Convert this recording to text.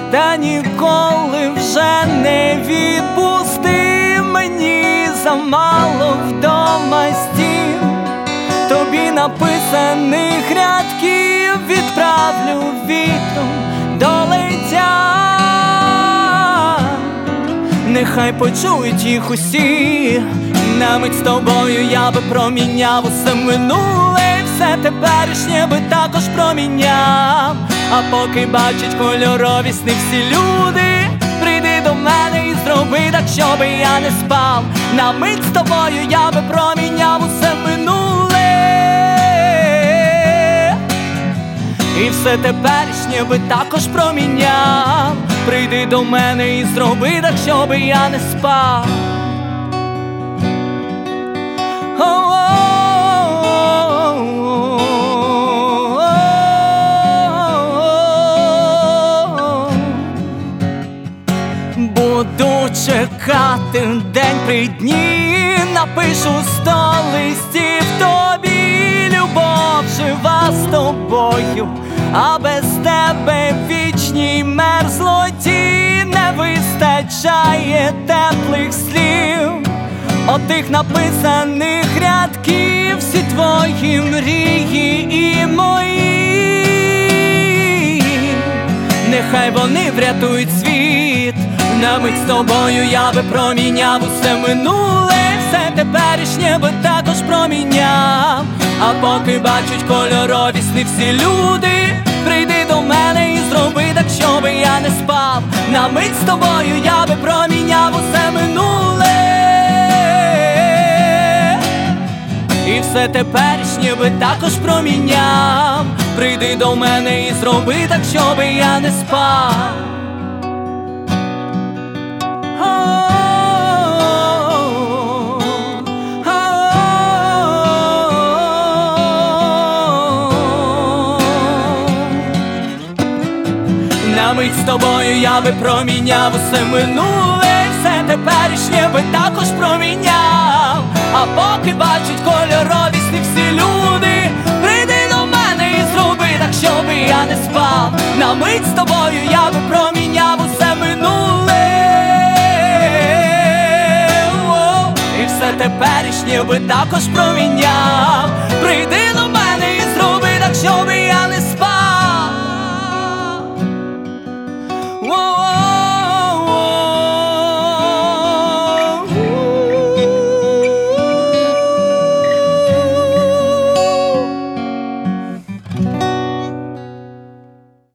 та ніколи вже не відпусти. Мені замало вдома стін, тобі написаних рядків відправлю вітром до лиття. Нехай почують їх усі, на мить з тобою я би проміняв усе минуле, і все теперішнє би також проміняв. А поки бачать кольорові сни всі люди, прийди до мене і зроби так, щоби я не спав. На мить з тобою я би проміняв усе минуле, і все теперішнє би також проміняв. Прийди до мене і зроби так, щоби я не спав. Буду чекати день при дні, напишу 100 листів тобі. Любов жива з тобою, а без тебе вічній мерзлоті не вистачає теплих слів, отих написаних рядків. Всі твої мрії і мої, нехай вони врятують світ. На мить з тобою я би проміняв усе минуле, все теперішнє би також проміняв. А поки бачать кольорові сни всі люди, прийди до мене і зроби так, щоби я не спав. На мить з тобою я би проміняв усе минуле, і все теперішнє би також проміняв. Прийди до мене і зроби так, щоби я не спав. На мить з тобою я би проміняв усе минуле, все теперішнє би також проміняв. А поки бачать кольорові сни всі люди, прийди до мене і зроби так, щоби я не спав. На мить з тобою я би проміняв усе минуле, і все теперішнє би також проміняв. Прийди до мене і зроби так, щоби